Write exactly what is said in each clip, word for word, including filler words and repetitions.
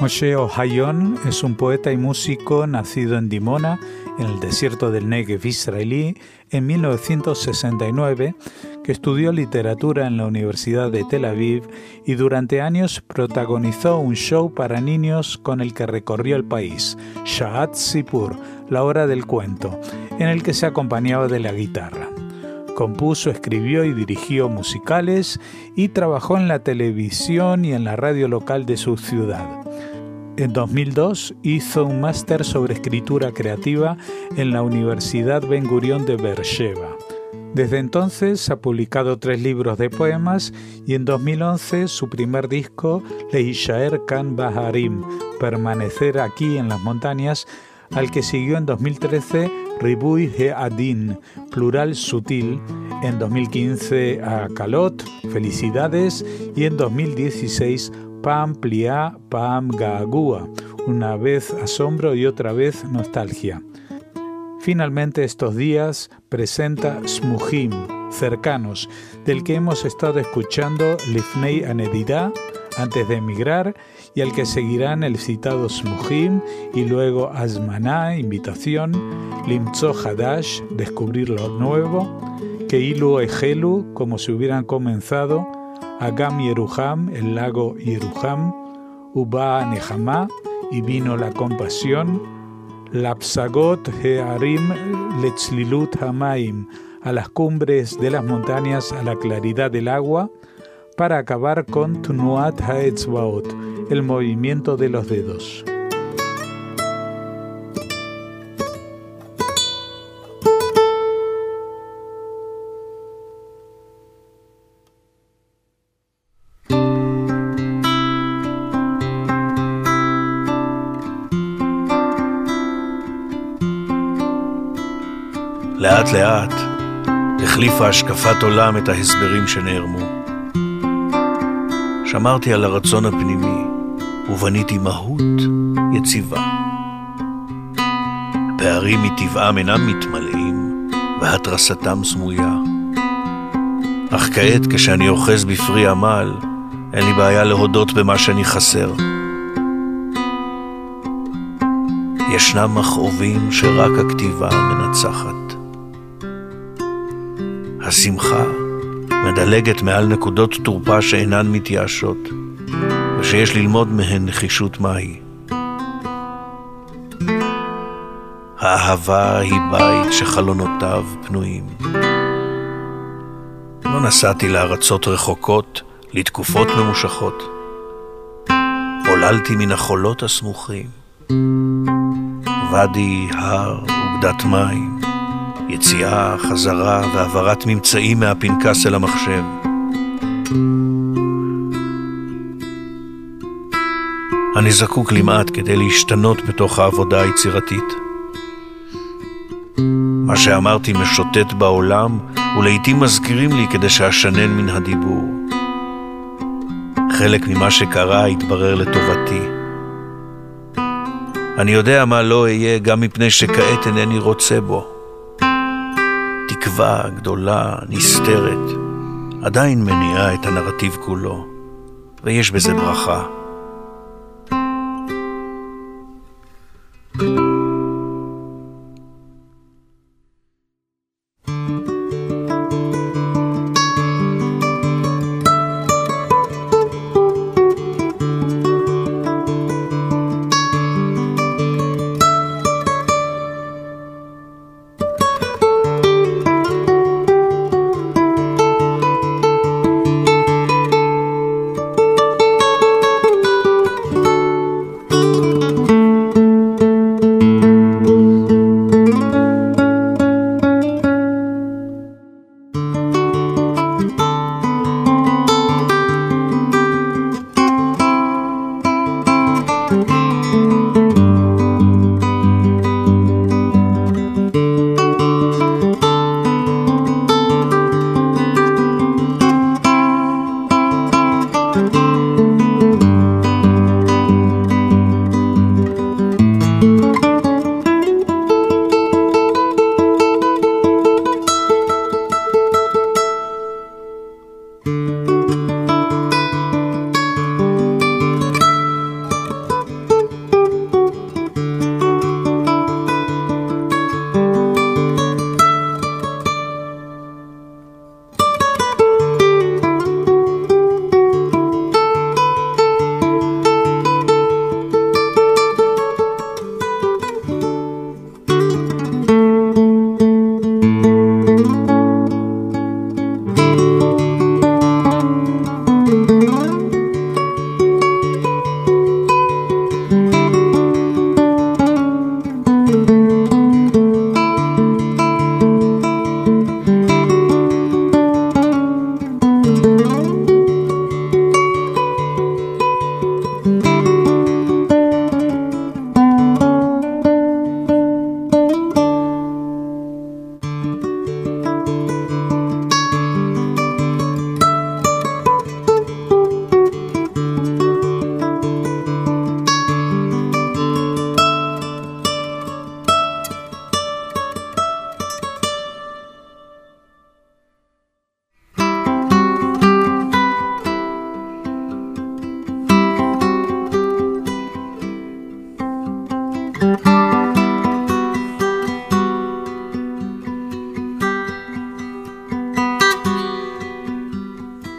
Moshe Ohayon es un poeta y músico nacido en Dimona, en el desierto del Negev israelí, en mil novecientos sesenta y nueve, que estudió literatura en la Universidad de Tel Aviv y durante años protagonizó un show para niños con el que recorrió el país, Sha'at Sipur, la hora del cuento, en el que se acompañaba de la guitarra. Compuso, escribió y dirigió musicales y trabajó en la televisión y en la radio local de su ciudad. En dos mil dos hizo un máster sobre escritura creativa en la Universidad Ben Gurión de Beersheba. Desde entonces ha publicado tres libros de poemas y en dos mil once su primer disco, Leishaer Kan Baharim, Permanecer aquí en las montañas, al que siguió en dos mil trece Ribui He'adin, plural sutil, en dos mil quince a Kalot, Felicidades, y en dos mil dieciséis Pam Pliá, Pam Gaagua, una vez asombro y otra vez nostalgia. Finalmente estos días presenta Smuhim, cercanos, del que hemos estado escuchando Lifnei Anedidá, antes de emigrar, y al que seguirán el citado Smuhim y luego Azmaná, invitación, Limtzo Hadash, descubrir lo nuevo, Keilu Ejelu, como si hubieran comenzado, Agam Yeruham, el lago Yeruham, Uba Nehamá, y vino la compasión, Lapsagot Hearim Letzlilut Hamaim, a las cumbres de las montañas, a la claridad del agua, para acabar con Tnuat Haetzbaot, el movimiento de los dedos. לאט לאט החליפה השקפת עולם את ההסברים שנערמו. שמרתי על הרצון הפנימי ובניתי מהות יציבה. הפערים מטבעם אינם מתמלאים והתרסתם סמויה. אך כעת כשאני אוחז בפרי עמל, אין לי בעיה להודות במה שאני חסר. ישנם מכאובים שרק הכתיבה מנצחת. השמחה מדלגת מעל נקודות תורפה שאינן מתייאשות, ושיש ללמוד מהן נחישות מהי. האהבה היא בית שחלונותיו פנויים. לא נסעתי לארצות רחוקות, לתקופות ממושכות. עוללתי מן החולות הסמוכים. ואדי, הר וגדת מים. יציאה, חזרה והעברת ממצאים מהפנקס אל המחשב. אני זקוק למעט כדי להשתנות בתוך העבודה היצירתית. מה שאמרתי משוטט בעולם, ולעיתים מזכירים לי כדי שאשנן מן הדיבור. חלק ממה שקרה התברר לטובתי. אני יודע מה לא אהיה גם מפני שכעת אינני רוצה בו. תקווה גדולה, נסתרת, עדיין מניעה את הנרטיב כולו, ויש בזה ברכה.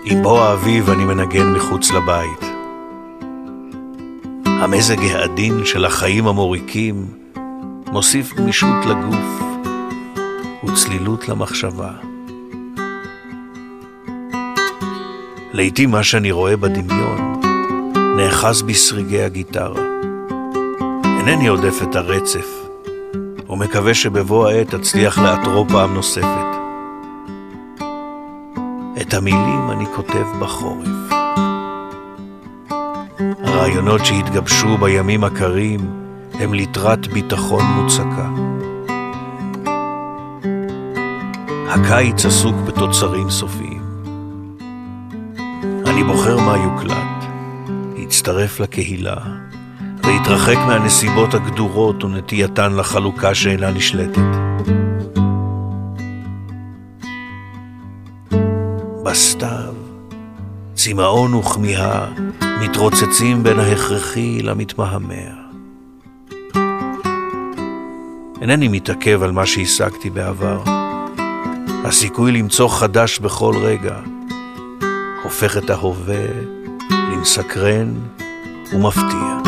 עם בוא האביב אני מנגן מחוץ לבית. המזג העדין של החיים המוריקים מוסיף גמישות לגוף וצלילות למחשבה. לעתים מה שאני רואה בדמיון נאחז בסריגי הגיטרה. אינני עודף את הרצף ומקווה שבבוא העת אצליח לאתרו פעם נוספת. את המילים אני כותב בחורף. הרעיונות שהתגבשו בימים הקרים הם ליטרת ביטחון מוצקה. הקיץ עסוק בתוצרים סופיים. אני בוחר מה יוקלט, יצטרף לקהילה, ויתרחק מהנסיבות הגדורות ונטייתן לחלוקה שאינה נשלטת. בסתיו, צמאון וכמיהה מתרוצצים בין ההכרחי למתמהמה. אינני מתעכב על מה שהשגתי בעבר. הסיכוי למצוא חדש בכל רגע הופך את ההווה למסקרן ומפתיע.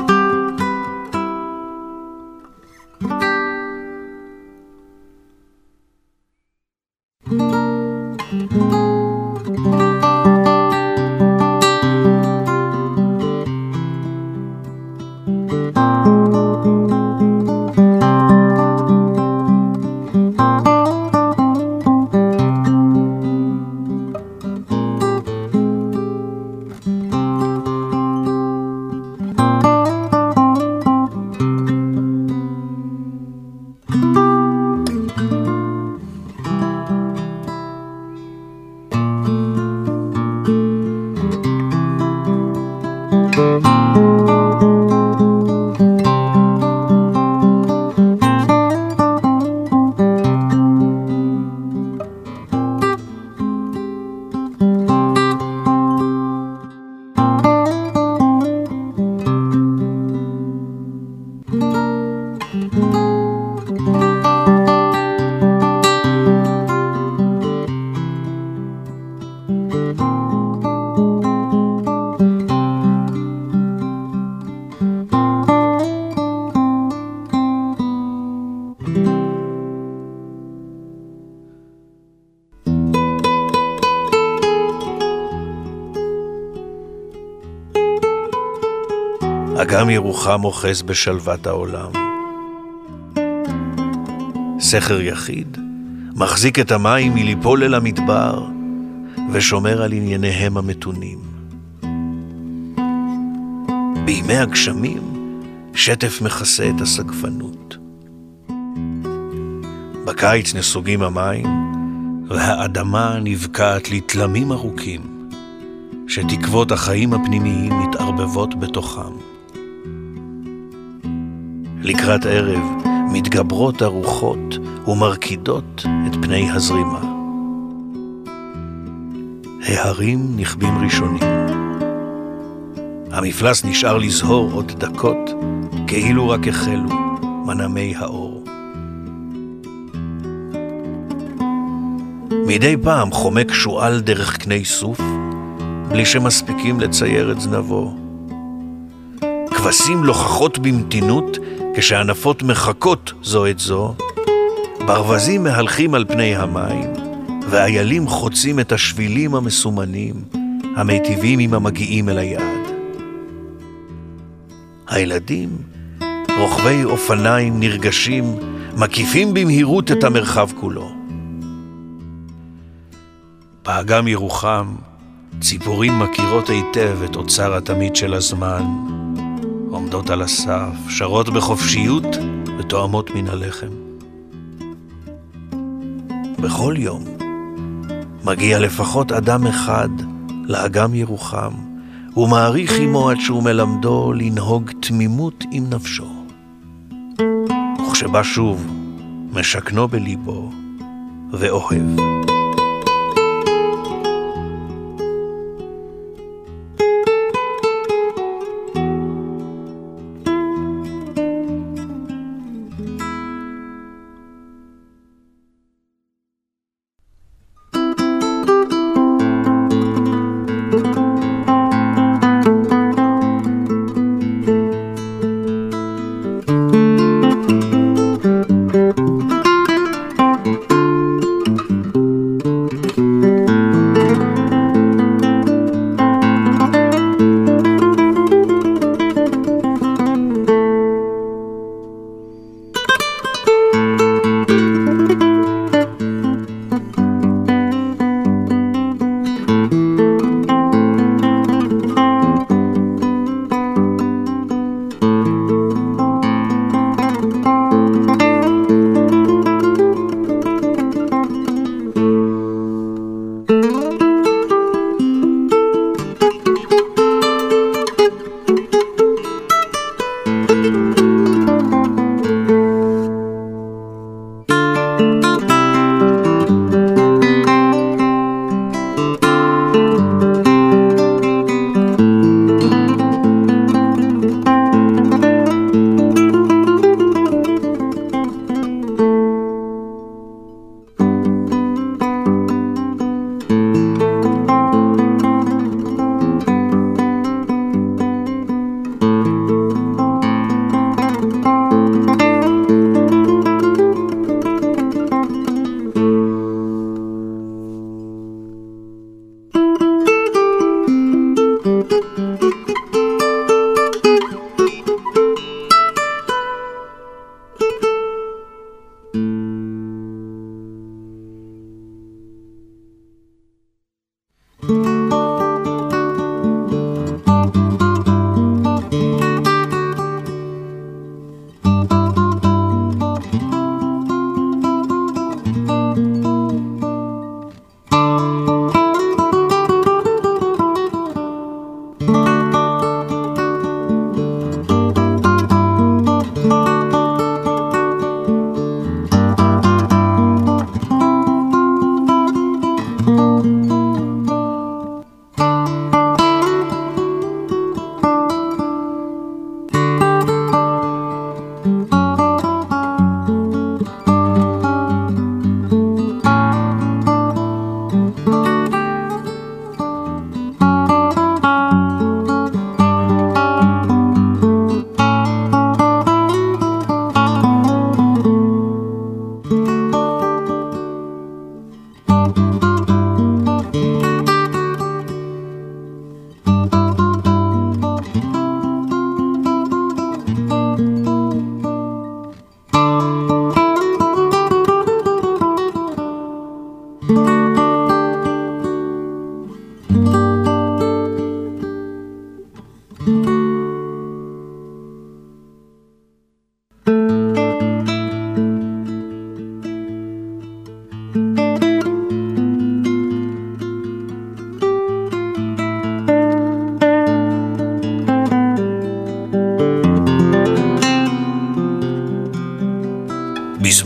אגם ירוחם אוחז בשלוות העולם. סכר יחיד מחזיק את המים מליפול אל המדבר ושומר על ענייניהם המתונים. בימי הגשמים שטף מכסה את הסגפנות. בקיץ נסוגים המים והאדמה נבקעת לתלמים ארוכים שתקוות החיים הפנימיים מתערבבות בתוכם. לקראת ערב מתגברות הרוחות ומרקידות את פני הזרימה. ההרים נכבים ראשונים. המפלס נשאר לזהור עוד דקות, כאילו רק החלו מנעמי האור. מדי פעם חומק שואל דרך קני סוף, בלי שמספיקים לצייר את זנבו. כבשים לוחכות במתינות, כשענפות מחכות זו את זו, ברווזים מהלכים על פני המים, ואיילים חוצים את השבילים המסומנים, המיטיבים עם המגיעים אל היעד. הילדים, רוכבי אופניים נרגשים, מקיפים במהירות את המרחב כולו. באגם ירוחם, ציפורים מכירות היטב את אוצר התמיד של הזמן, עומדות על הסף, שרות בחופשיות ותואמות מן הלחם. בכל יום מגיע לפחות אדם אחד לאגם ירוחם, ומעריך עמו עד שהוא מלמדו לנהוג תמימות עם נפשו. וכשבא שוב, משכנו בליבו ואוהב.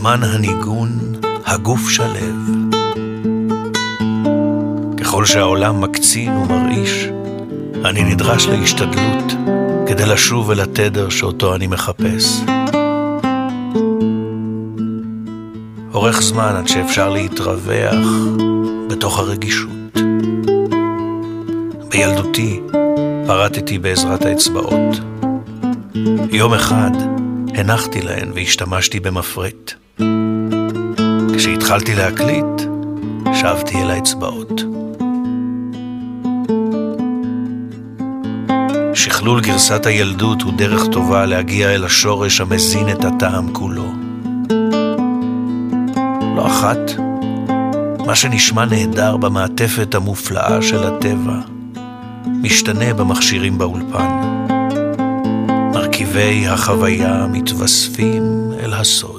בזמן הניגון הגוף שלב. ככל שהעולם מקצין ומרעיש, אני נדרש להשתדלות כדי לשוב אל התדר שאותו אני מחפש. אורך זמן עד שאפשר להתרווח בתוך הרגישות. בילדותי פרטתי בעזרת האצבעות. יום אחד הנחתי להן והשתמשתי במפרט. כשהתחלתי להקליט, שבתי אל האצבעות. שכלול גרסת הילדות הוא דרך טובה להגיע אל השורש המזין את הטעם כולו. לא אחת, מה שנשמע נהדר במעטפת המופלאה של הטבע, משתנה במכשירים באולפן. מרכיבי החוויה מתווספים אל הסוד.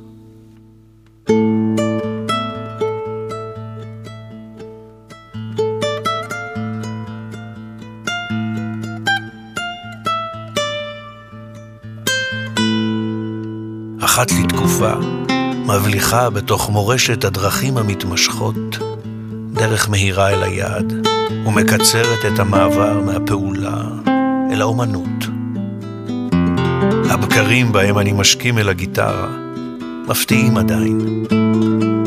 אחת לתקופה מבליחה בתוך מורשת הדרכים המתמשכות דרך מהירה אל היעד ומקצרת את המעבר מהפעולה אל האומנות. הבקרים בהם אני משכים אל הגיטרה מפתיעים עדיין.